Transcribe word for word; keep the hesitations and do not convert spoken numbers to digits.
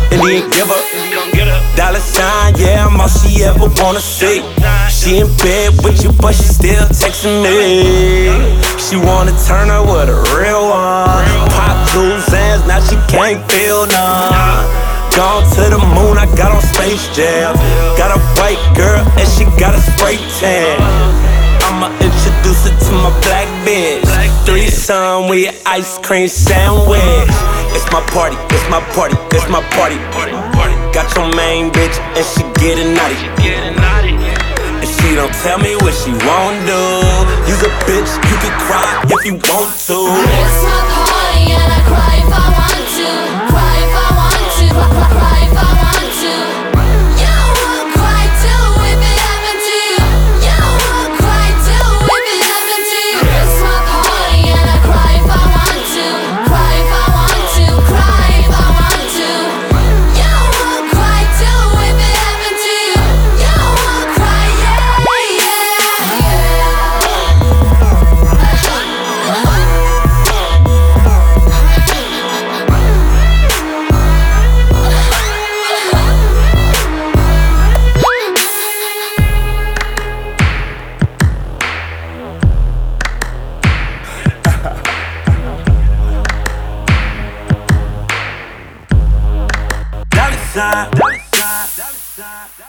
Indian giver. Dollar sign, yeah, I'm all she ever wanna see. She in bed with you, but she still texting me. She wanna turn her with a real one. Pop two Zans, now she can't feel none. Gone to the moon, I got on Space Jam. Got a white girl and she got a spray tan. I'ma introduce her to my black bitch. Threesome with your ice cream sandwich. It's my party, it's my party, it's my party. Got your main bitch and she getting naughty. If she don't tell me what she won't do, you's a bitch, you can cry if you want to. It's my party and I cry if I want to. Cry if I want to, cry, cry if I want to. You will cry too if it happened to you. You will cry too if it happened to you. It's my party and I cry if I want to. Cry if I want to, cry if I want to. You will cry too if it happened to you. You will cry, yeah, Dollar sign, dollar sign, dollar sign.